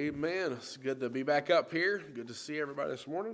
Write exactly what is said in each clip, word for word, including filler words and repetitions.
Amen. It's good to be back up here. Good to see everybody this morning.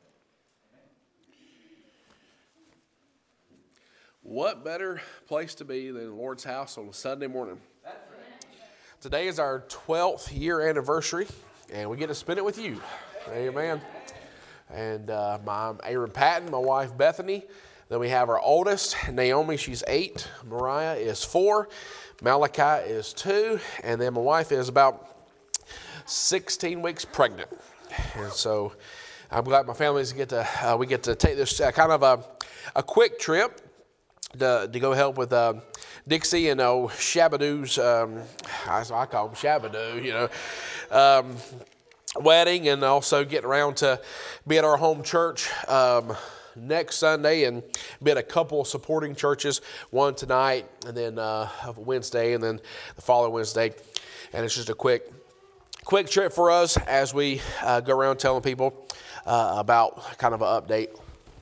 What better place to be than the Lord's house on a Sunday morning? That's right. Today is our twelfth year anniversary, and we get to spend it with you. Amen. And uh, my, I'm Aaron Patton, my wife Bethany. Then we have our oldest, Naomi, she's eight. Mariah is four. Malachi is two. And then my wife is about sixteen weeks pregnant. And so I'm glad my families get to, uh, we get to take this uh, kind of a, a quick trip to, to go help with uh, Dixie and oh, Shabadoo's, um, I, I call him Shabadoo, you know, um, wedding, and also getting around to be at our home church um, next Sunday and be at a couple of supporting churches, one tonight and then uh, Wednesday and then the following Wednesday. And it's just a quick quick trip for us as we uh, go around telling people uh, about kind of an update.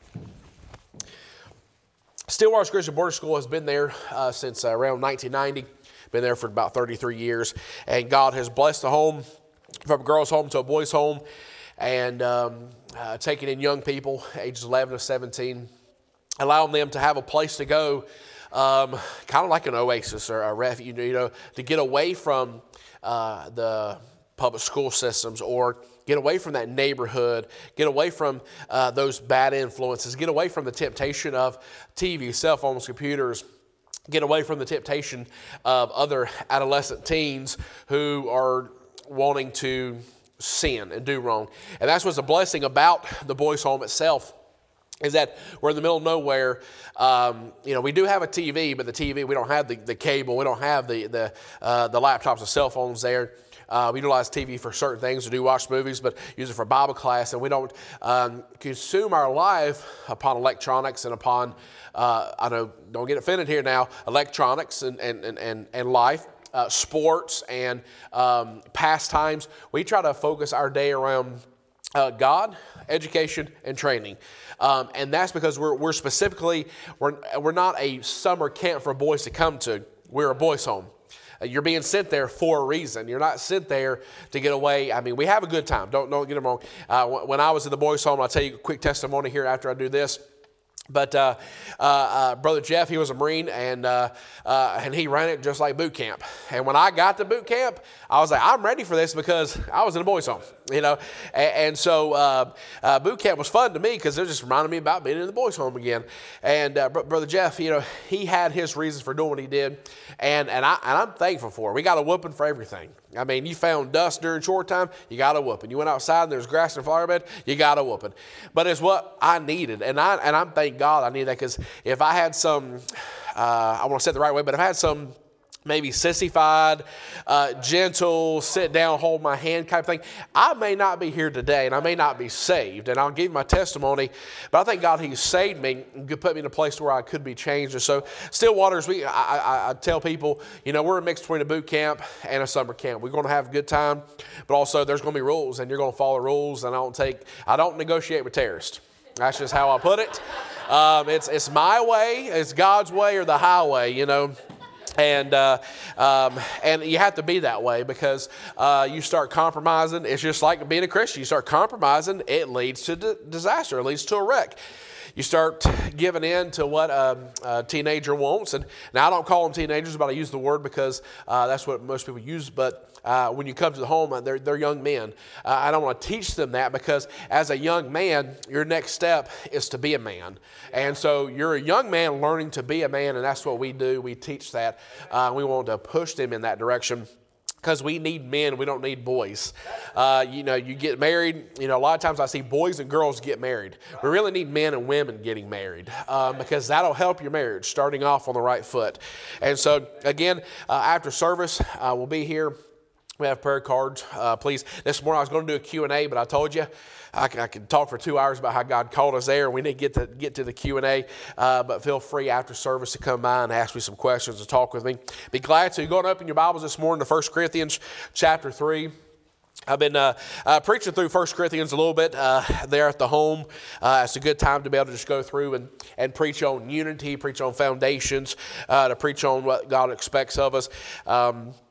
Stillwater Christian Boarding School has been there uh, since uh, around nineteen ninety, been there for about thirty-three years, and God has blessed the home from a girls' home to a boys' home, and um, uh, taking in young people, ages eleven to seventeen, allowing them to have a place to go, um, kind of like an oasis or a refuge, you know, to get away from uh, the public school systems, or get away from that neighborhood, get away from uh, those bad influences, get away from the temptation of T V, cell phones, computers, get away from the temptation of other adolescent teens who are wanting to sin and do wrong. And that's what's a blessing about the boys' home itself, is that we're in the middle of nowhere. Um, you know, we do have a T V, but the T V, we don't have the, the cable, we don't have the the, uh, the laptops and cell phones there. Uh, we utilize T V for certain things. We do watch movies, but use it for Bible class, and we don't um, consume our life upon electronics and upon, uh, I know, don't get offended here now, electronics and, and, and, and, and life. Uh, sports and um, pastimes. We try to focus our day around uh, God, education, and training. Um, and that's because we're, we're specifically, we're, we're not a summer camp for boys to come to. We're a boys' home. Uh, you're being sent there for a reason. You're not sent there to get away. I mean, we have a good time. Don't, don't get me wrong. Uh, when I was in the boys' home, I'll tell you a quick testimony here after I do this. But uh, uh, uh, Brother Jeff, he was a Marine, and uh, uh, and he ran it just like boot camp. And when I got to boot camp, I was like, I'm ready for this because I was in a boys' home, you know. And, and so uh, uh, boot camp was fun to me because it just reminded me about being in the boys' home again. And uh, Brother Jeff, you know, he had his reasons for doing what he did, and and, I, and I'm thankful for it. We got a whooping for everything. I mean, you found dust during short time, you got a whooping. You went outside and there's grass in the flower bed, you got a whooping. But it's what I needed, and I and I'm thank God I needed that, because if I had some, uh, I want to say it the right way, but if I had some maybe sissified, uh, gentle, sit down, hold my hand kind of thing, I may not be here today, and I may not be saved. And I'll give you my testimony, but I thank God He saved me and put me in a place where I could be changed. And so Stillwater's, we, I, I, I tell people, you know, we're a mix between a boot camp and a summer camp. We're going to have a good time, but also there's going to be rules, and you're going to follow rules. And I don't take, I don't negotiate with terrorists. That's just how I put it. Um, it's it's my way, it's God's way, or the highway, you know. And uh, um, and you have to be that way, because uh, you start compromising. It's just like being a Christian. You start compromising, it leads to d- disaster. It leads to a wreck. You start giving in to what um, a teenager wants. And now I don't call them teenagers, but I use the word because uh, that's what most people use. But uh, when you come to the home, they're, they're young men. Uh, I don't want to teach them that, because as a young man, your next step is to be a man. And so you're a young man learning to be a man, and that's what we do. We teach that. Uh, we want to push them in that direction, because we need men, we don't need boys. Uh, you know, you get married, you know, a lot of times I see boys and girls get married. We really need men and women getting married, um, because that'll help your marriage, starting off on the right foot. And so, again, uh, after service, uh, we'll be here. We have prayer cards, uh, please. This morning I was going to do a Q and A, but I told you I can, I can talk for two hours about how God called us there, and we need to get to, get to the Q and A. Uh, but feel free after service to come by and ask me some questions and talk with me. Be glad to. Go and open your Bibles this morning to First Corinthians chapter three. I've been uh, uh, preaching through First Corinthians a little bit uh, there at the home. Uh, it's a good time to be able to just go through and, and preach on unity, preach on foundations, uh, to preach on what God expects of us. Um,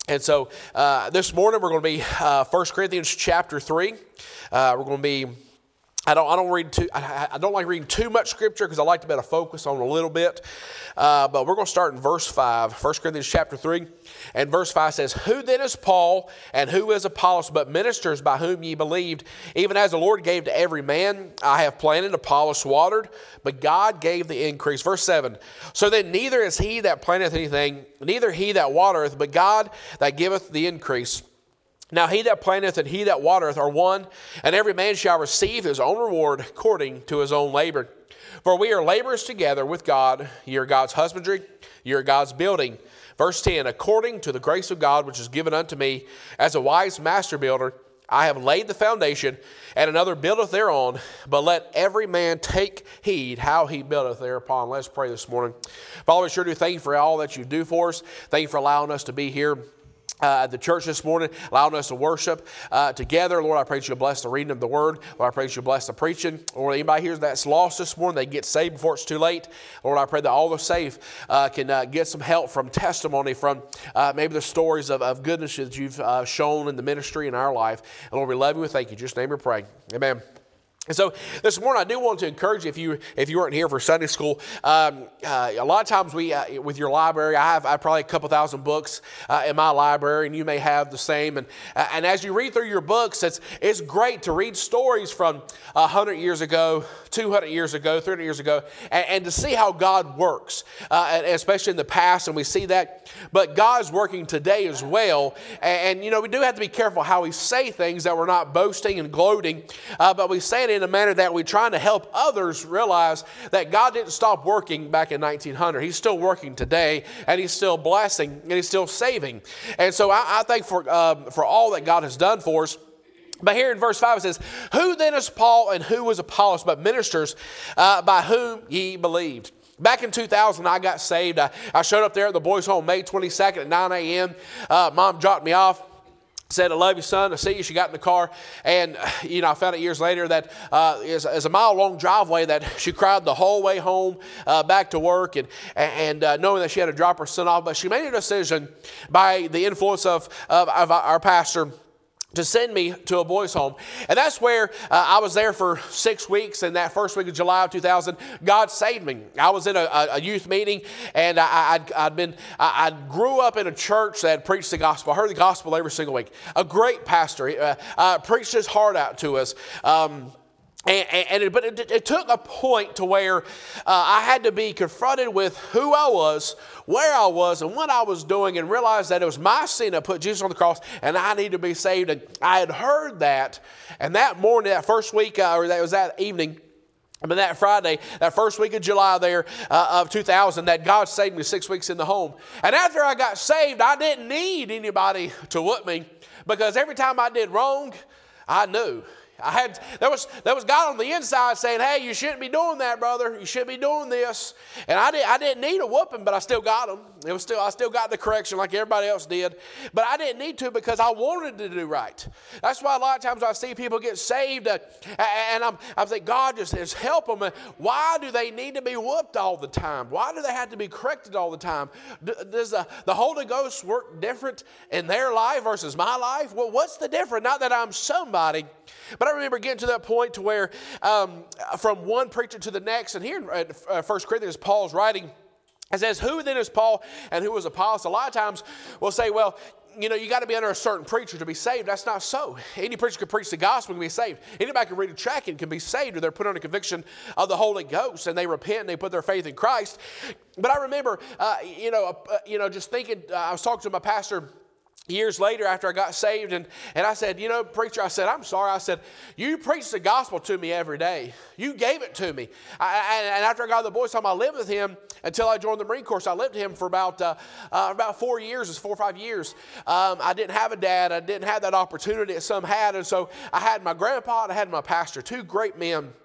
And so uh, this morning we're going to be uh, First Corinthians chapter three. Uh, we're going to be, I don't I don't read too, I, I don't like reading too much scripture because I like to be able to focus on a little bit. Uh, but we're going to start in verse five, First Corinthians chapter three. And verse five says, "Who then is Paul, and who is Apollos, but ministers by whom ye believed, even as the Lord gave to every man? I have planted, Apollos watered, but God gave the increase." Verse seven, "So then neither is he that planteth anything, neither he that watereth, but God that giveth the increase. Now he that planteth and he that watereth are one, and every man shall receive his own reward according to his own labor. For we are laborers together with God. Ye are God's husbandry, ye are God's building." Verse ten, "According to the grace of God which is given unto me, as a wise master builder, I have laid the foundation, and another buildeth thereon. But let every man take heed how he buildeth thereupon." Let's pray this morning. Father, we sure do thank you for all that you do for us. Thank you for allowing us to be here Uh, at the church this morning, allowing us to worship uh, together. Lord, I pray that you'll bless the reading of the word. Lord, I pray that you'll bless the preaching. Lord, anybody here that's lost this morning, they get saved before it's too late. Lord, I pray that all the saved uh, can uh, get some help from testimony, from uh, maybe the stories of, of goodness that you've uh, shown in the ministry in our life. And Lord, we love you and thank you. Just name and pray. Amen. And so this morning, I do want to encourage you, if you if you weren't here for Sunday school, um, uh, a lot of times we, uh, with your library, I have I have probably a couple thousand books uh, in my library, and you may have the same. And uh, and as you read through your books, it's it's great to read stories from a hundred years ago, two hundred years ago, three hundred years ago, and, and to see how God works, uh, and especially in the past, and we see that. But God's working today as well, and, and you know we do have to be careful how we say things, that we're not boasting and gloating, uh, but we say it in a manner that we're trying to help others realize that God didn't stop working back in nineteen hundred. He's still working today, and He's still blessing, and He's still saving. And so I, I thank for um, for all that God has done for us. But here in verse five it says, "Who then is Paul, and who is Apollos, but ministers uh, by whom ye believed?" Back in two thousand, I got saved. I, I showed up there at the boys' home May twenty-second at nine a.m. Uh, Mom dropped me off. Said, "I love you, son. I see you." She got in the car, and you know, I found out years later that uh, is, is a mile-long driveway that she cried the whole way home, uh, back to work, and and uh, knowing that she had to drop her son off. But she made a decision by the influence of of, of our pastor to send me to a boys' home. And that's where uh, I was there for six weeks. And that first week of July of two thousand, God saved me. I was in a, a youth meeting, and I, I'd, I'd been, I, I grew up in a church that preached the gospel. I heard the gospel every single week. A great pastor uh, uh, preached his heart out to us. Um, And, and it, but it, it took a point to where uh, I had to be confronted with who I was, where I was, and what I was doing, and realize that it was my sin that put Jesus on the cross, and I needed to be saved. And I had heard that, and that morning, that first week, uh, or that was that evening, but that Friday, that first week of July there uh, of two thousand, that God saved me six weeks in the home. And after I got saved, I didn't need anybody to whoop me, because every time I did wrong, I knew. I had there was there was God on the inside saying, "Hey, you shouldn't be doing that, brother. You shouldn't be doing this." And I did I didn't need a whooping, but I still got them. It was still I still got the correction like everybody else did, but I didn't need to because I wanted to do right. That's why a lot of times I see people get saved, uh, and I'm I'm thinking, God, just, just help them. Why do they need to be whooped all the time? Why do they have to be corrected all the time? Does the, the Holy Ghost work different in their life versus my life? Well, what's the difference? Not that I'm somebody, but I remember getting to that point to where um, from one preacher to the next, and here in uh, First Corinthians, Paul's writing, it says, "Who then is Paul, and who is Apollos?" A lot of times we'll say, well, you know, you got to be under a certain preacher to be saved. That's not so. Any preacher can preach the gospel and be saved. Anybody can read a tract and can be saved, or they're put under conviction of the Holy Ghost, and they repent and they put their faith in Christ. But I remember, uh, you know, uh, you know, just thinking, uh, I was talking to my pastor years later after I got saved, and, and I said, you know, preacher, I said, I'm sorry. I said, you preached the gospel to me every day. You gave it to me. I, and after I got the boys' home, I lived with him until I joined the Marine Corps. So I lived with him for about uh, uh, about four years, it's four or five years. Um, I didn't have a dad. I didn't have that opportunity that some had. And so I had my grandpa and I had my pastor, two great men.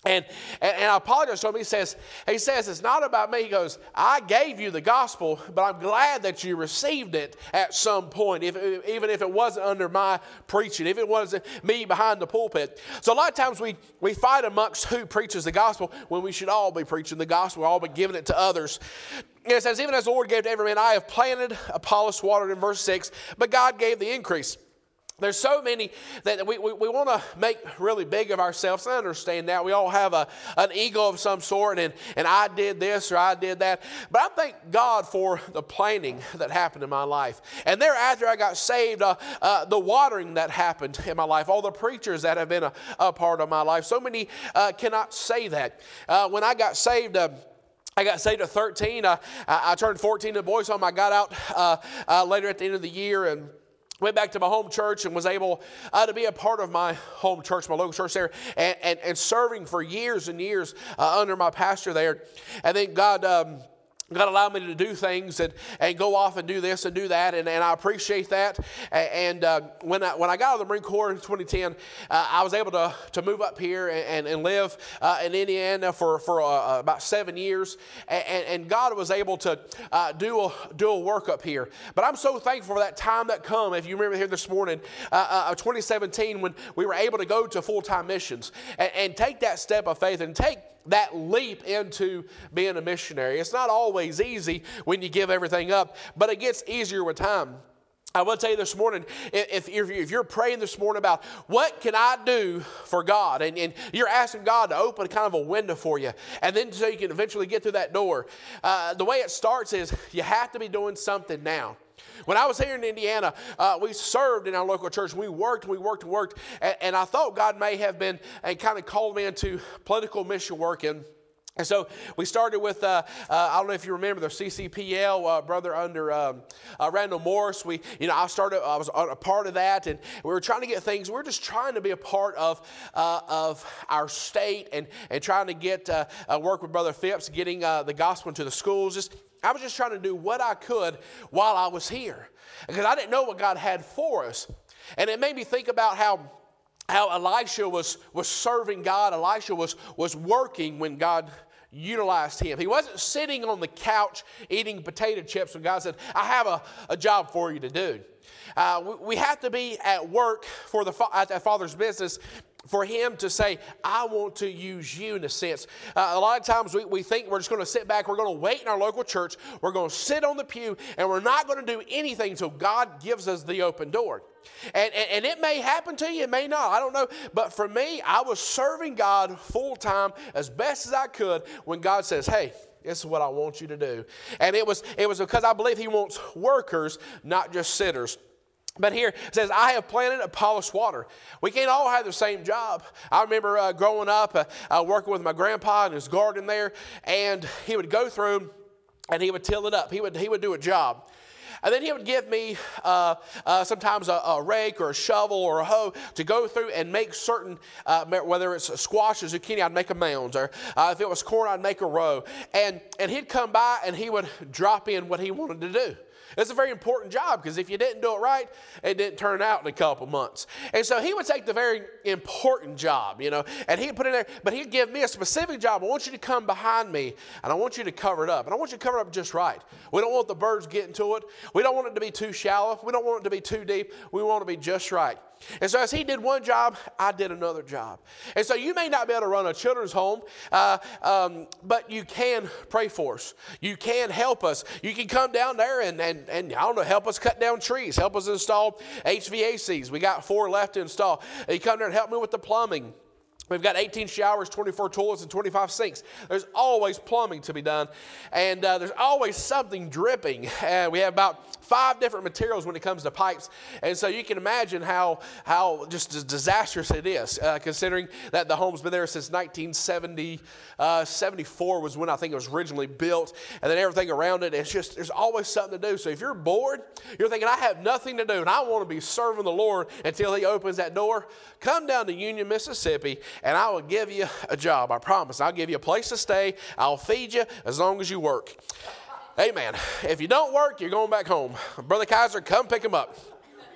And, and, and I apologize to him. He says, he says, it's not about me. He goes, I gave you the gospel, but I'm glad that you received it at some point, if, even if it wasn't under my preaching, if it wasn't me behind the pulpit. So a lot of times we, we fight amongst who preaches the gospel when we should all be preaching the gospel, we're all be giving it to others. And it says, even as the Lord gave to every man, I have planted, Apollos watered in verse six, but God gave the increase. There's so many that we, we, we want to make really big of ourselves. I understand that. We all have a, an ego of some sort, and, and I did this or I did that. But I thank God for the planting that happened in my life. And thereafter I got saved, uh, uh, the watering that happened in my life, all the preachers that have been a, a part of my life. So many uh, cannot say that. Uh, when I got saved, uh, I got saved at thirteen. Uh, I, I turned fourteen in the boys' home. I got out uh, uh, later at the end of the year and went back to my home church and was able uh, to be a part of my home church, my local church there, and, and, and serving for years and years uh, under my pastor there. And then God... Um, God allowed me to do things and, and go off and do this and do that, and, and I appreciate that. And uh, when, I, when I got out of the Marine Corps in twenty ten, uh, I was able to, to move up here and, and live uh, in Indiana for, for uh, about seven years. And, and God was able to uh, do, a, do a work up here. But I'm so thankful for that time that come, if you remember here this morning, uh, uh, twenty seventeen, when we were able to go to full-time missions and, and take that step of faith and take that leap into being a missionary. It's not always easy when you give everything up, but it gets easier with time. I will tell you this morning, if, if, if you're praying this morning about what can I do for God, and, and you're asking God to open kind of a window for you, and then so you can eventually get through that door, uh, the way it starts is you have to be doing something now. When I was here in Indiana, uh, we served in our local church. We worked, we worked, and worked. And, and I thought God may have been and kind of called me into political mission work. And, and so we started with, uh, uh, I don't know if you remember, the C C P L, uh, brother under um, uh, Randall Morris. We, you know, I started, I was a part of that. And we were trying to get things, we were just trying to be a part of uh, of our state and, and trying to get, uh, uh, work with Brother Phipps, getting uh, the gospel into the schools. Just I was just trying to do what I could while I was here, because I didn't know what God had for us. And it made me think about how, how Elisha was, was serving God. Elisha was, was working when God utilized him. He wasn't sitting on the couch eating potato chips when God said, I have a, a job for you to do. Uh, we, we have to be at work for the at the Father's business for him to say, I want to use you in a sense. Uh, a lot of times we, we think we're just going to sit back, we're going to wait in our local church, we're going to sit on the pew, and we're not going to do anything until God gives us the open door. And, and, and it may happen to you, it may not, I don't know. But for me, I was serving God full time as best as I could when God says, hey, this is what I want you to do. And it was, it was because I believe he wants workers, not just sitters. But here it says, I have planted, Apollos water. We can't all have the same job. I remember uh, growing up, uh, uh, working with my grandpa in his garden there, and he would go through and he would till it up. He would, he would do a job. And then he would give me uh, uh, sometimes a, a rake or a shovel or a hoe to go through and make certain, uh, whether it's squash or zucchini, I'd make a mound. Or uh, if it was corn, I'd make a row. And, and he'd come by and he would drop in what he wanted to do. It's a very important job, because if you didn't do it right, it didn't turn out in a couple months. And so he would take the very important job, you know, and he'd put it in there, but he'd give me a specific job. I want you to come behind me, and I want you to cover it up. And I want you to cover it up just right. We don't want the birds getting to it. We don't want it to be too shallow. We don't want it to be too deep. We want it to be just right. And so as he did one job, I did another job. And so you may not be able to run a children's home, uh, um, but you can pray for us. You can help us. You can come down there and, and, and I don't know, help us cut down trees. Help us install H V A Cs. We got four left to install. You come there and help me with the plumbing. We've got eighteen showers, twenty-four toilets, and twenty-five sinks. There's always plumbing to be done. And uh, there's always something dripping. And we have about five different materials when it comes to pipes. And so you can imagine how, how just disastrous it is, uh, considering that the home's been there since nineteen seventy, uh, seventy-four was when I think it was originally built. And then everything around it, it's just, there's always something to do. So if you're bored, you're thinking, I have nothing to do, and I want to be serving the Lord until he opens that door, come down to Union, Mississippi, and I will give you a job. I promise. I'll give you a place to stay. I'll feed you as long as you work. Amen. If you don't work, you're going back home. Brother Kaiser, come pick him up.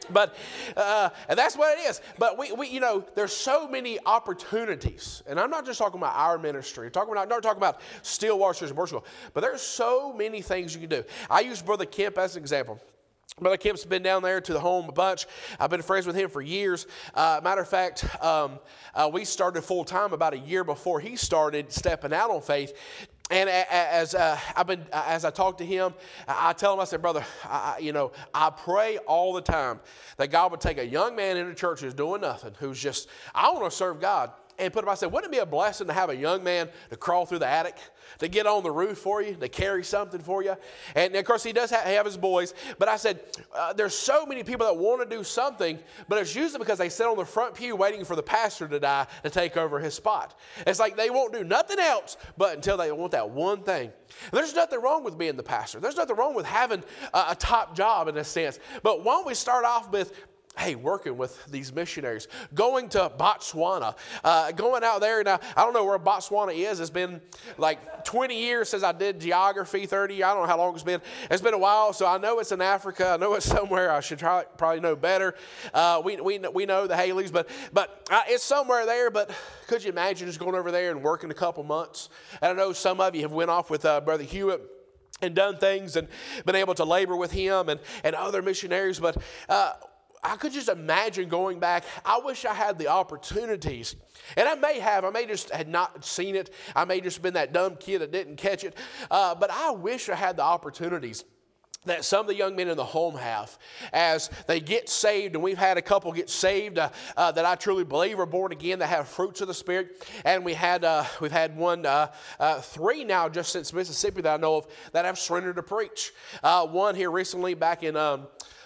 But, uh, and that's what it is. But we, we, you know, there's so many opportunities. And I'm not just talking about our ministry. I'm talking about, I'm not talking about Stillwater Christian Boarding School. But there's so many things you can do. I use Brother Kemp as an example. Brother Kemp's been down there to the home a bunch. I've been friends with him for years. Uh, matter of fact, um, uh, we started full time about a year before he started stepping out on faith. And as uh, I've been, as I talk to him, I tell him, I said, brother, I, you know, I pray all the time that God would take a young man in the church who's doing nothing, who's just, I want to serve God, and put him. I said, wouldn't it be a blessing to have a young man to crawl through the attic, to get on the roof for you, to carry something for you? And of course, he does have, have his boys. But I said, uh, there's so many people that want to do something, but it's usually because they sit on the front pew waiting for the pastor to die to take over his spot. It's like they won't do nothing else but until they want that one thing. There's nothing wrong with being the pastor. There's nothing wrong with having a, a top job in a sense. But why don't we start off with, hey, working with these missionaries, going to Botswana, uh, going out there. Now, I don't know where Botswana is. It's been like twenty years since I did geography, thirty. I don't know how long it's been. It's been a while, so I know it's in Africa. I know it's somewhere. I should try, probably know better. Uh, we, we, we know the Haleys, but, but uh, it's somewhere there. But could you imagine just going over there and working a couple months? And I know some of you have went off with uh, Brother Hewitt and done things and been able to labor with him and, and other missionaries, but uh, I could just imagine going back. I wish I had the opportunities. And I may have. I may just had not seen it. I may just been that dumb kid that didn't catch it. Uh, but I wish I had the opportunities that some of the young men in the home have as they get saved. And we've had a couple get saved uh, uh, that I truly believe are born again, that have fruits of the Spirit. And we had, uh, we've had one, uh, uh, three now just since Mississippi that I know of that have surrendered to preach. Uh, one here recently back in um,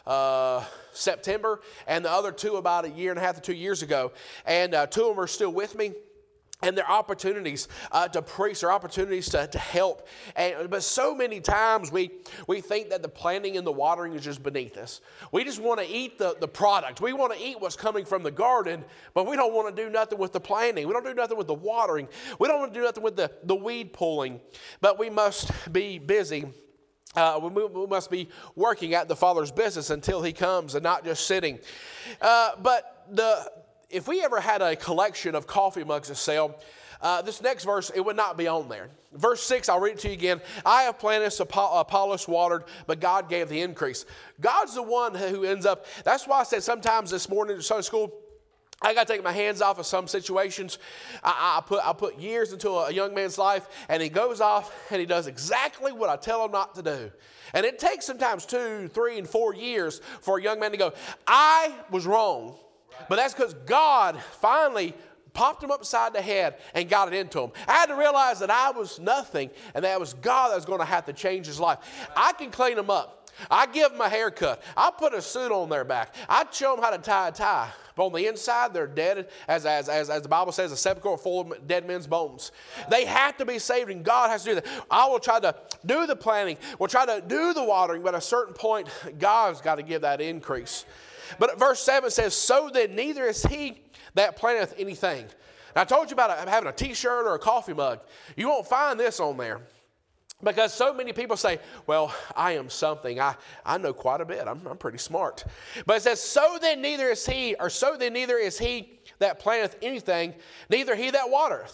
uh, September, and the other two about a year and a half to two years ago. And uh, two of them are still with me. And there are opportunities uh, to preach, there are opportunities to, to help. And, but so many times we, we think that the planting and the watering is just beneath us. We just want to eat the, the product. We want to eat what's coming from the garden, but we don't want to do nothing with the planting. We don't do nothing with the watering. We don't want to do nothing with the, the weed pulling. But we must be busy. Uh, we, we must be working at the Father's business until He comes and not just sitting. Uh, but the if we ever had a collection of coffee mugs to sell, uh, this next verse, it would not be on there. Verse six, I'll read it to you again. I have planted, Apollos watered, but God gave the increase. God's the one who ends up. That's why I said sometimes this morning in Sunday school, I got to take my hands off of some situations. I, I, put, I put years into a young man's life, and he goes off, and he does exactly what I tell him not to do. And it takes sometimes two, three, and four years for a young man to go, I was wrong. But that's because God finally popped him upside the head and got it into him. I had to realize that I was nothing, and that it was God that was going to have to change his life. I can clean him up. I give them a haircut. I put a suit on their back. I show them how to tie a tie. But on the inside, they're dead, as, as, as, as the Bible says, a sepulchre full of dead men's bones. They have to be saved, and God has to do that. I will try to do the planting. We'll try to do the watering, but at a certain point, God's got to give that increase. But verse seven says, so then neither is he that planteth anything. Now, I told you about having a t-shirt or a coffee mug. You won't find this on there. Because so many people say, well, I am something. I, I know quite a bit. I'm, I'm pretty smart. But it says, so then neither is he, or so then neither is he that planteth anything, neither he that watereth.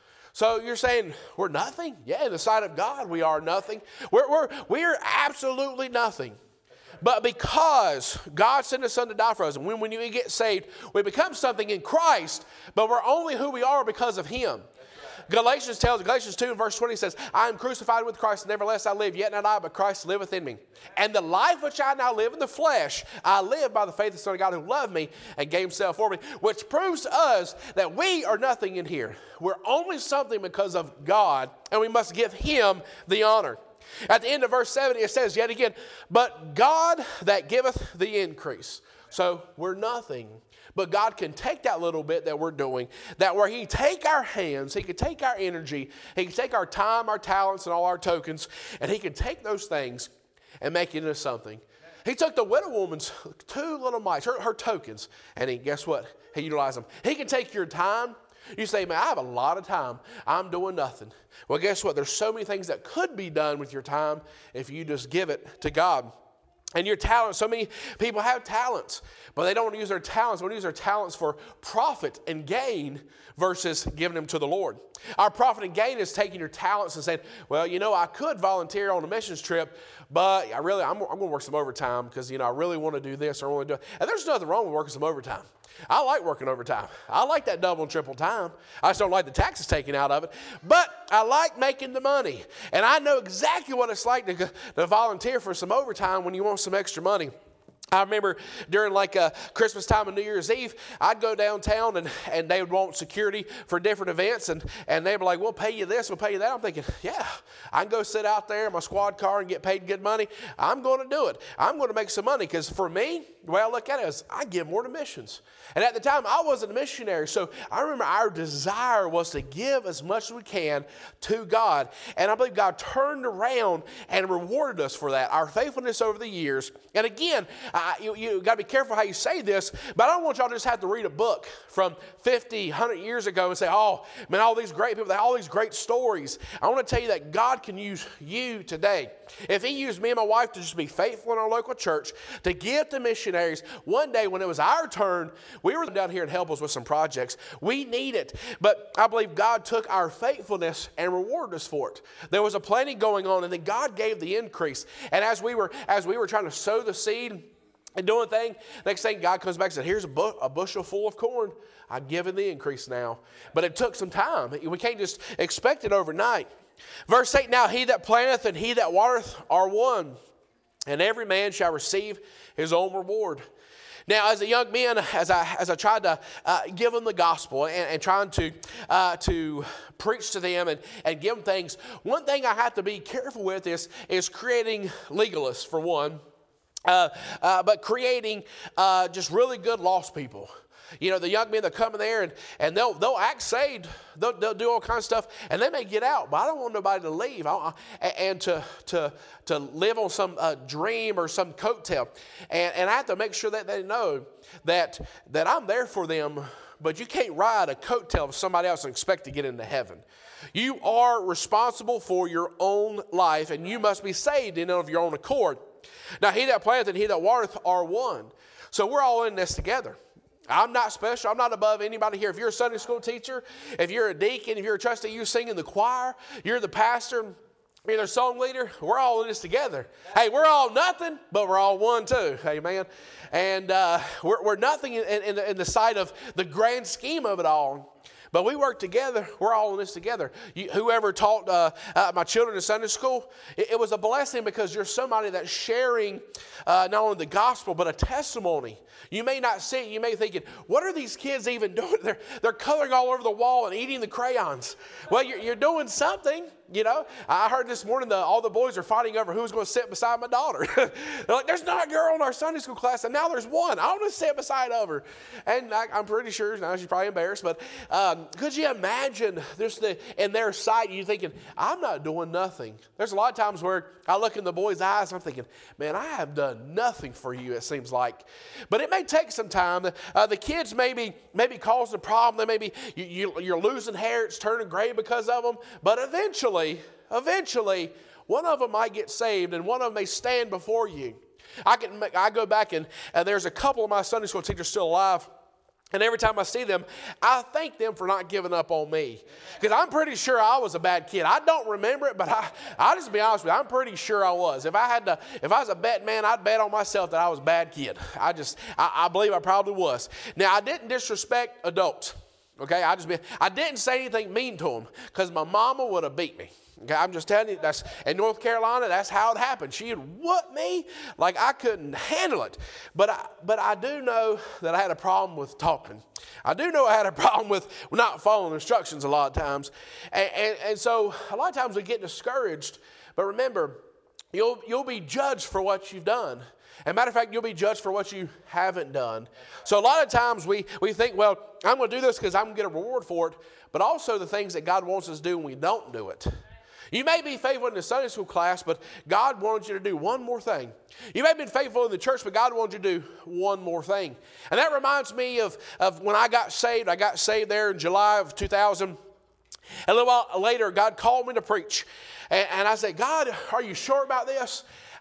So you're saying we're nothing? Yeah, in the sight of God, we are nothing. We're, we're, we're absolutely nothing. But because God sent His Son to die for us, and when, when you get saved, we become something in Christ, but we're only who we are because of Him. Galatians tells, Galatians two and verse twenty says, I am crucified with Christ, nevertheless I live, yet not I, but Christ liveth in me. And the life which I now live in the flesh, I live by the faith of the Son of God who loved me and gave Himself for me, which proves to us that we are nothing in here. We're only something because of God, and we must give Him the honor. At the end of verse seven, it says yet again, but God that giveth the increase. So we're nothing. But God can take that little bit that we're doing, that where He can take our hands, He can take our energy, He can take our time, our talents, and all our tokens, and He can take those things and make it into something. He took the widow woman's two little mites, her, her tokens, and he, guess what? He utilized them. He can take your time. You say, man, I have a lot of time. I'm doing nothing. Well, guess what? There's so many things that could be done with your time if you just give it to God. And your talent, so many people have talents, but they don't use their talents. They don't use their talents for profit and gain versus giving them to the Lord. Our profit and gain is taking your talents and saying, well, you know, I could volunteer on a missions trip, but I really, I'm, I'm going to work some overtime because, you know, I really want to do this or I want to do it. And there's nothing wrong with working some overtime. I like working overtime. I like that double and triple time. I just don't like the taxes taken out of it. But I like making the money. And I know exactly what it's like to, to volunteer for some overtime when you want some extra money. I remember during like uh, Christmas time and New Year's Eve, I'd go downtown and, and they would want security for different events. And, and they were like, we'll pay you this, we'll pay you that. I'm thinking, yeah, I can go sit out there in my squad car and get paid good money. I'm going to do it. I'm going to make some money because for me, the way I look at it is I give more to missions. And at the time, I wasn't a missionary. So I remember our desire was to give as much as we can to God. And I believe God turned around and rewarded us for that, our faithfulness over the years. And again, uh, you, you got to be careful how you say this, but I don't want y'all to just have to read a book from fifty, one hundred years ago and say, oh, man, all these great people, they have all these great stories. I want to tell you that God can use you today. If he used me and my wife to just be faithful in our local church, to give to missionaries, one day when it was our turn, we were down here and help us with some projects. We need it. But I believe God took our faithfulness and rewarded us for it. There was a planting going on, and then God gave the increase. And as we were as we were trying to sow the seed and doing thing, next thing God comes back and said, here's a, bu- a bushel full of corn. I'm giving the increase now. But it took some time. We can't just expect it overnight. Verse eight, now he that planteth and he that watereth are one, and every man shall receive his own reward. Now, as a young man, as I as I tried to uh, give them the gospel and, and trying to uh, to preach to them and, and give them things, one thing I have to be careful with is, is creating legalists, for one, uh, uh, but creating uh, just really good lost people. You know, the young men that come in there and, and they'll they'll act saved, they'll, they'll do all kinds of stuff, and they may get out, but I don't want nobody to leave I, I, and to to to live on some uh, dream or some coattail. And, and I have to make sure that they know that that I'm there for them, but you can't ride a coattail of somebody else and expect to get into heaven. You are responsible for your own life, and you must be saved in of your own accord. Now, he that planteth and he that watereth are one. So we're all in this together. I'm not special. I'm not above anybody here. If you're a Sunday school teacher, if you're a deacon, if you're a trustee, you sing in the choir, you're the pastor, you're the song leader, we're all in this together. Hey, we're all nothing, but we're all one too. Amen. And uh, we're, we're nothing in, in, the, in the sight of the grand scheme of it all. But we work together. We're all in this together. You, whoever taught uh, uh, my children in Sunday school, it, it was a blessing because you're somebody that's sharing uh, not only the gospel, but a testimony. You may not see it. You may be thinking, what are these kids even doing? They're, they're coloring all over the wall and eating the crayons. Well, you're, you're doing something. You know, I heard this morning the, all the boys are fighting over who's going to sit beside my daughter. They're like, there's not a girl in our Sunday school class, and now there's one. I want to sit beside of her. And I, I'm pretty sure, now she's probably embarrassed, but um, could you imagine this the, in their sight, you thinking, I'm not doing nothing. There's a lot of times where I look in the boys' eyes, and I'm thinking, man, I have done nothing for you, it seems like. But it may take some time. Uh, the kids maybe, maybe cause the problem. They may be, you, you, you're losing hair, it's turning gray because of them, but eventually, Eventually, one of them might get saved and one of them may stand before you. I can I go back and uh, there's a couple of my Sunday school teachers still alive. And every time I see them, I thank them for not giving up on me. Because I'm pretty sure I was a bad kid. I don't remember it, but I, I'll just be honest with you. I'm pretty sure I was. If I had to, if I was a bet man, I'd bet on myself that I was a bad kid. I just, I, I believe I probably was. Now, I didn't disrespect adults. Okay, I just be, I didn't say anything mean to them because my mama would have beat me. Okay, I'm just telling you, that's in North Carolina, that's how it happened. She'd whoop me like I couldn't handle it. But I, but I do know that I had a problem with talking. I do know I had a problem with not following instructions a lot of times. And, and, and so a lot of times we get discouraged. But remember, you'll, you'll be judged for what you've done. As a matter of fact, you'll be judged for what you haven't done. So a lot of times we, we think, well, I'm going to do this because I'm going to get a reward for it. But also the things that God wants us to do when we don't do it. You may be faithful in the Sunday school class, but God wanted you to do one more thing. You may have been faithful in the church, but God wanted you to do one more thing. And that reminds me of, of when I got saved. I got saved there in July of two thousand. A little while later, God called me to preach. And, and I said, God, are you sure about this?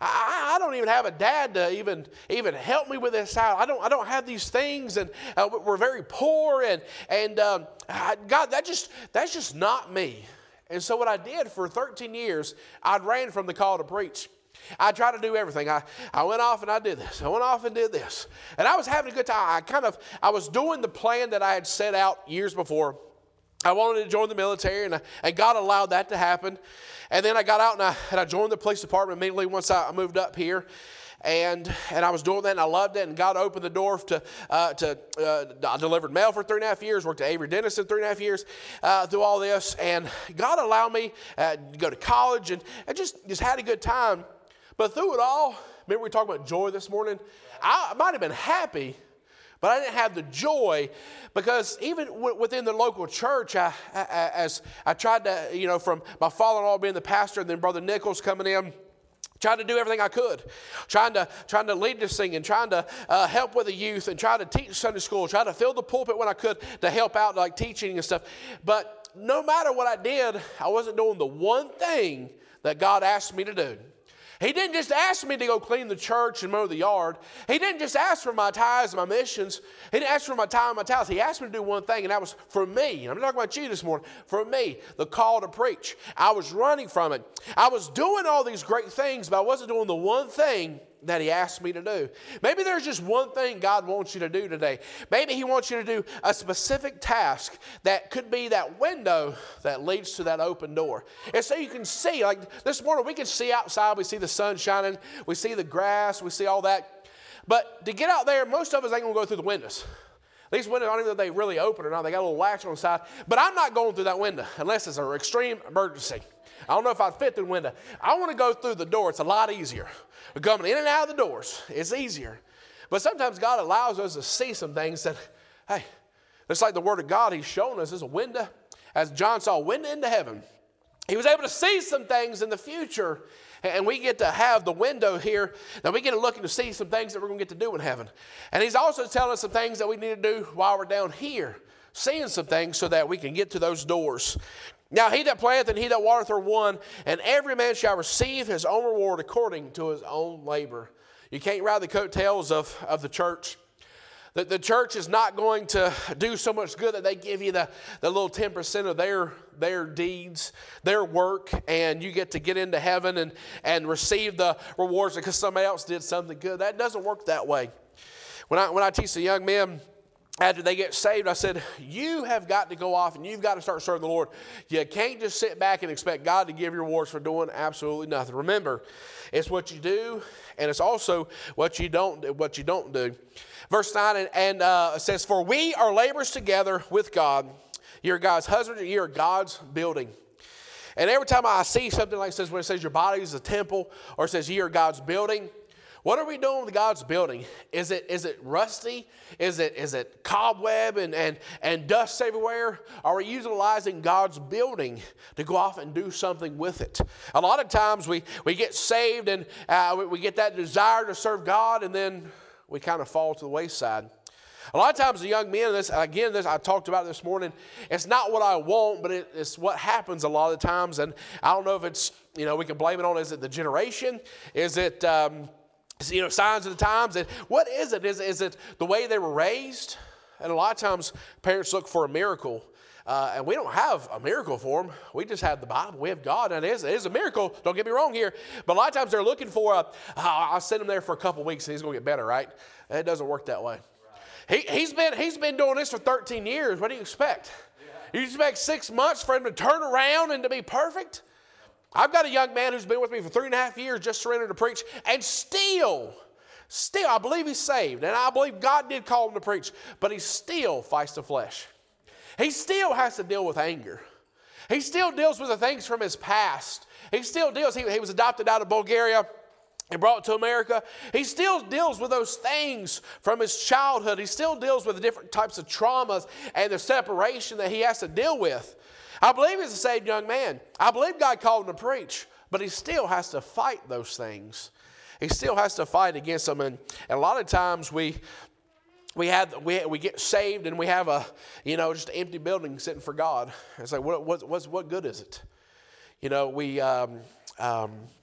I, I don't even have a dad to even even help me with this out. I don't I don't have these things, and uh, we're very poor, and and um, I, God, that just that's just not me. And so what I did for thirteen years, I ran from the call to preach. I tried to do everything. I, I went off and I did this. I went off and did this. And I was having a good time. I kind of, I was doing the plan that I had set out years before. I wanted to join the military, and, I, and God allowed that to happen. And then I got out and I, and I joined the police department immediately once I moved up here. And and I was doing that, and I loved it, and God opened the door to, uh, to uh, I delivered mail for three and a half years, worked at Avery Dennison three and a half years uh, through all this, and God allowed me uh, to go to college, and I just, just had a good time. But through it all, remember we talked about joy this morning? I might have been happy, but I didn't have the joy, because even w- within the local church, I, I, as I tried to, you know, from my father-in-law being the pastor, and then Brother Nichols coming in, trying to do everything I could, trying to trying to lead the singing, trying to uh, help with the youth, and trying to teach Sunday school, trying to fill the pulpit when I could to help out, like teaching and stuff. But no matter what I did, I wasn't doing the one thing that God asked me to do. He didn't just ask me to go clean the church and mow the yard. He didn't just ask for my tithes and my missions. He didn't ask for my time and my talents. He asked me to do one thing, and that was for me. I'm not talking about you this morning. For me, the call to preach. I was running from it. I was doing all these great things, but I wasn't doing the one thing that he asked me to do. Maybe there's just one thing God wants you to do today. Maybe he wants you to do a specific task that could be that window that leads to that open door. And so you can see, like this morning, we can see outside, we see the sun shining, we see the grass, we see all that. But to get out there, most of us ain't gonna go through the windows. These windows, I don't even know if they really open or not. They got a little latch on the side. But I'm not going through that window unless it's an extreme emergency. I don't know if I'd fit through the window. I want to go through the door. It's a lot easier. Coming in and out of the doors, it's easier. But sometimes God allows us to see some things that, hey, it's like the Word of God He's shown us is a window. As John saw a window into heaven. He was able to see some things in the future, and we get to have the window here. Now we get to look and to see some things that we're going to get to do in heaven. And He's also telling us some things that we need to do while we're down here, seeing some things so that we can get to those doors. Now he that planteth and he that watereth are one, and every man shall receive his own reward according to his own labor. You can't ride the coattails of, of the church. The, the church is not going to do so much good that they give you the, the little ten percent of their, their deeds, their work, and you get to get into heaven and, and receive the rewards because somebody else did something good. That doesn't work that way. When I, when I teach the young men, after they get saved, I said, you have got to go off and you've got to start serving the Lord. You can't just sit back and expect God to give you rewards for doing absolutely nothing. Remember, it's what you do, and it's also what you don't, what you don't do. Verse nine, and, and uh, says, for we are laborers together with God. You're God's husband, you're God's building. And every time I see something like this, when it says your body is a temple, or it says you are God's building, what are we doing with God's building? Is it is it rusty? Is it is it cobweb and, and, and dust everywhere? Are we utilizing God's building to go off and do something with it? A lot of times we, we get saved and uh, we, we get that desire to serve God, and then we kind of fall to the wayside. A lot of times the young men, this again, this I talked about this morning, it's not what I want, but it, it's what happens a lot of the times. And I don't know if it's, you know, we can blame it on, is it the generation? Is it... Um, You know, signs of the times. And what is it? Is, is it the way they were raised? And a lot of times parents look for a miracle. Uh, and we don't have a miracle for them. We just have the Bible. We have God. And it is, it is a miracle. Don't get me wrong here. But a lot of times they're looking for a, oh, I'll send him there for a couple weeks and he's going to get better, right? And it doesn't work that way. Right. He, he's been, he's been doing this for thirteen years. What do you expect? Yeah. You expect six months for him to turn around and to be perfect? I've got a young man who's been with me for three and a half years, just surrendered to preach, and still, still, I believe he's saved, and I believe God did call him to preach, but he still fights the flesh. He still has to deal with anger. He still deals with the things from his past. He still deals, he, he was adopted out of Bulgaria and brought to America. He still deals with those things from his childhood. He still deals with the different types of traumas and the separation that he has to deal with. I believe he's a saved young man. I believe God called him to preach, but he still has to fight those things. He still has to fight against them. And, and a lot of times we we have we we get saved and we have a you know just an empty building sitting for God. It's like what what what's, what good is it? You know we um, um,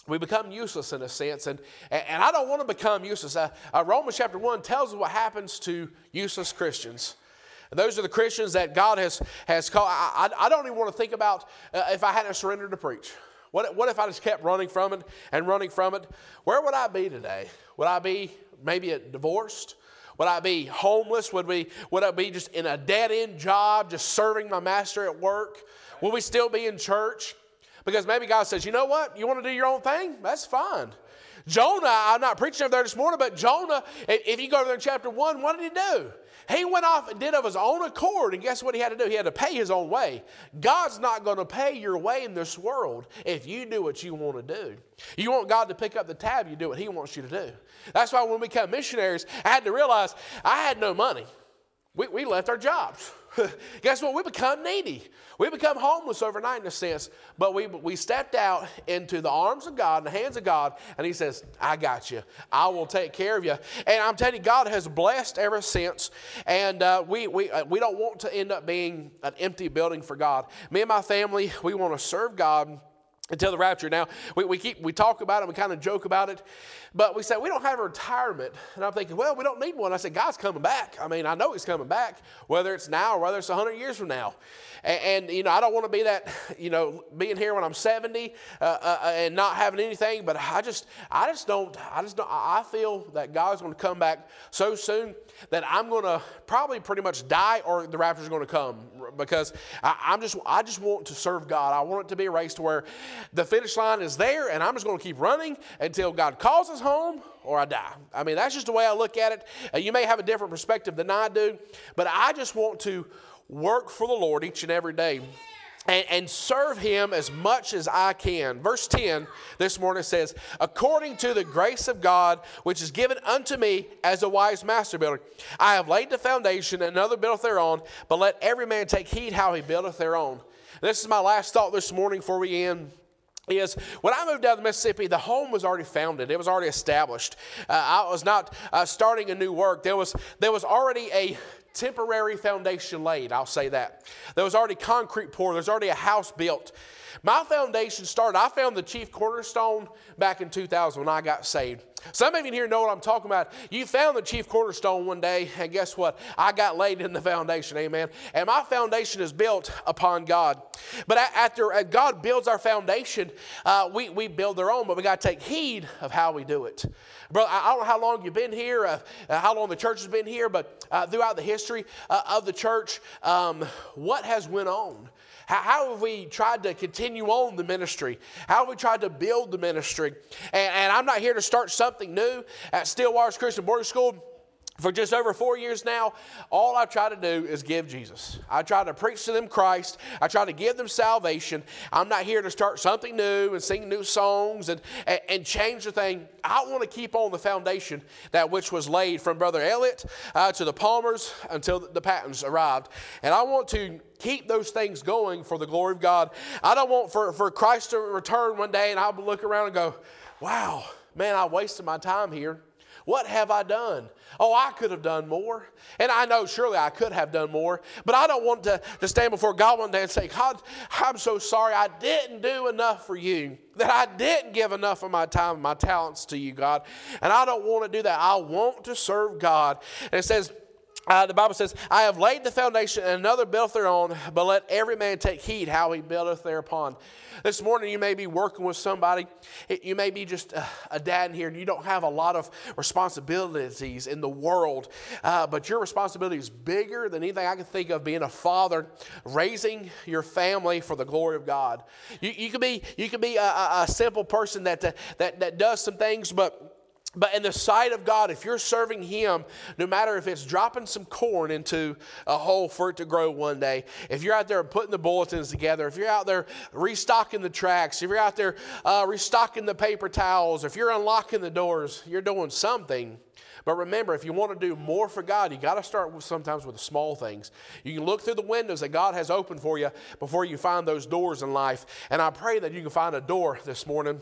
we become useless in a sense, and, and I don't want to become useless. Uh, uh, Romans chapter one tells us what happens to useless Christians. And those are the Christians that God has, has called. I, I, I don't even want to think about uh, if I hadn't surrendered to preach. What, what if I just kept running from it and running from it? Where would I be today? Would I be maybe divorced? Would I be homeless? Would, we, would I be just in a dead-end job, just serving my master at work? Will we still be in church? Because maybe God says, you know what? You want to do your own thing? That's fine. Jonah, I'm not preaching over there this morning, but Jonah, if you go over there in chapter one, what did he do? He went off and did of his own accord, and guess what he had to do? He had to pay his own way. God's not going to pay your way in this world if you do what you want to do. You want God to pick up the tab, you do what he wants you to do. That's why when we become missionaries, I had to realize I had no money. We, we left our jobs. Guess what? We become needy. We become homeless overnight in a sense, but we we stepped out into the arms of God, and the hands of God, and he says, I got you. I will take care of you. And I'm telling you, God has blessed ever since, and uh, we, we, uh, we don't want to end up being an empty building for God. Me and my family, we want to serve God until the rapture. Now, we, we keep we talk about it, we kind of joke about it, but we say we don't have a retirement. And I'm thinking, well, we don't need one. I said, God's coming back. I mean, I know he's coming back, whether it's now or whether it's one hundred years from now. And, and you know, I don't want to be that, you know, being here when I'm seventy uh, uh, and not having anything, but I just, I just don't, I just don't, I feel that God's going to come back so soon that I'm going to probably pretty much die, or the rapture's going to come, because I, I'm just, I just want to serve God. I want it to be a race to where the finish line is there, and I'm just going to keep running until God calls us home or I die. I mean, that's just the way I look at it. Uh, you may have a different perspective than I do, but I just want to work for the Lord each and every day and, and serve him as much as I can. Verse ten this morning says, according to the grace of God, which is given unto me as a wise master builder, I have laid the foundation, and another buildeth thereon, but let every man take heed how he buildeth thereon. This is my last thought this morning before we end. Is when I moved down to Mississippi, the home was already founded. It was already established. Uh, I was not uh, starting a new work. There was, there was already a temporary foundation laid, I'll say that. There was already concrete poured. There's already a house built. My foundation started, I found the chief cornerstone back in two thousand when I got saved. Some of you here know what I'm talking about. You found the chief cornerstone one day, and guess what? I got laid in the foundation, amen. And my foundation is built upon God. But after God builds our foundation, uh, we, we build our own, but we got to take heed of how we do it. Brother, I don't know how long you've been here, uh, how long the church has been here, but uh, throughout the history uh, of the church, um, what has went on? How have we tried to continue on the ministry? How have we tried to build the ministry? And, and I'm not here to start something new at Stillwater's Christian Boarding School. For just over four years now, all I try to do is give Jesus. I try to preach to them Christ. I try to give them salvation. I'm not here to start something new and sing new songs and, and, and change the thing. I want to keep on the foundation that which was laid from Brother Elliott uh, to the Palmers until the Pattons arrived. And I want to keep those things going for the glory of God. I don't want for, for Christ to return one day and I'll look around and go, wow, man, I wasted my time here. What have I done? Oh, I could have done more. And I know surely I could have done more. But I don't want to, to stand before God one day and say, God, I'm so sorry I didn't do enough for you. That I didn't give enough of my time and my talents to you, God. And I don't want to do that. I want to serve God. And it says, Uh, the Bible says, I have laid the foundation, and another buildeth thereon, but let every man take heed how he buildeth thereupon. This morning you may be working with somebody. You may be just a, a dad in here, and you don't have a lot of responsibilities in the world, uh, but your responsibility is bigger than anything I can think of, being a father, raising your family for the glory of God. You, you could be, you could be a, a simple person that, that, that does some things, but But in the sight of God, if you're serving him, no matter if it's dropping some corn into a hole for it to grow one day, if you're out there putting the bulletins together, if you're out there restocking the tracks, if you're out there uh, restocking the paper towels, if you're unlocking the doors, you're doing something. But remember, if you want to do more for God, you got to start with, sometimes with the small things. You can look through the windows that God has opened for you before you find those doors in life. And I pray that you can find a door this morning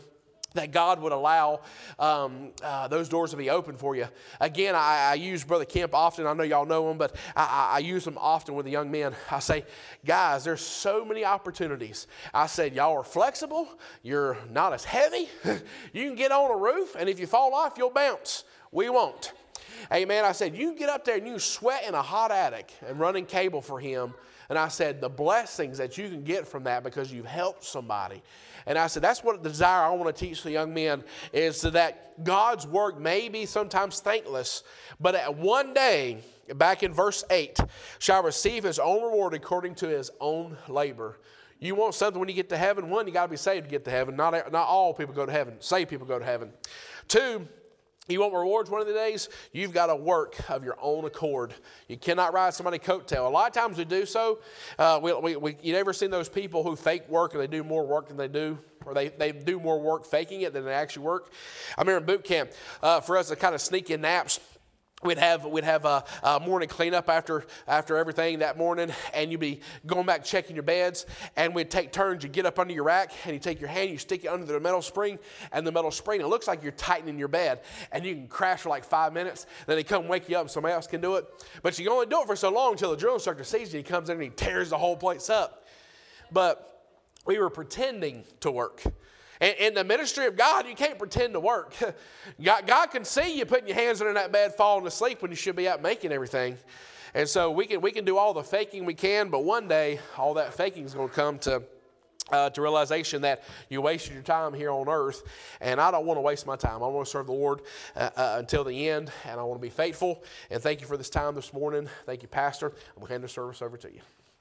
that God would allow um, uh, those doors to be open for you. Again, I, I use Brother Kemp often. I know y'all know him, but I, I, I use him often with the young men. I say, guys, there's so many opportunities. I said, y'all are flexible. You're not as heavy. You can get on a roof, and if you fall off, you'll bounce. We won't. Hey, man, I said, you can get up there and you sweat in a hot attic and running cable for him. And I said, the blessings that you can get from that because you've helped somebody. And I said, that's what the desire I want to teach the young men is so that God's work may be sometimes thankless, but at one day, back in verse eight, shall receive his own reward according to his own labor. You want something when you get to heaven? One, you got to be saved to get to heaven. Not, not all people go to heaven. Saved people go to heaven. Two, you want rewards one of the days? You've got to work of your own accord. You cannot ride somebody's coattail. A lot of times we do so. Uh, we, we, we, you never seen those people who fake work and they do more work than they do? Or they, they do more work faking it than they actually work? I remember in boot camp, uh, for us to kind of sneak in naps, We'd have we'd have a, a morning cleanup after after everything that morning, and you'd be going back checking your beds, and we'd take turns. You get up under your rack, and you take your hand, you stick it under the metal spring, and the metal spring, it looks like you're tightening your bed, and you can crash for like five minutes. Then they come wake you up, and somebody else can do it. But you can only do it for so long until the drill instructor sees you. He comes in and he tears the whole place up. But we were pretending to work. In the ministry of God, you can't pretend to work. God, God can see you putting your hands under that bed, falling asleep when you should be out making everything. And so we can we can do all the faking we can, but one day all that faking is going to come to uh, to realization that you wasted your time here on earth. And I don't want to waste my time. I want to serve the Lord uh, uh, until the end, and I want to be faithful. And thank you for this time this morning. Thank you, Pastor. I'm going to hand the service over to you.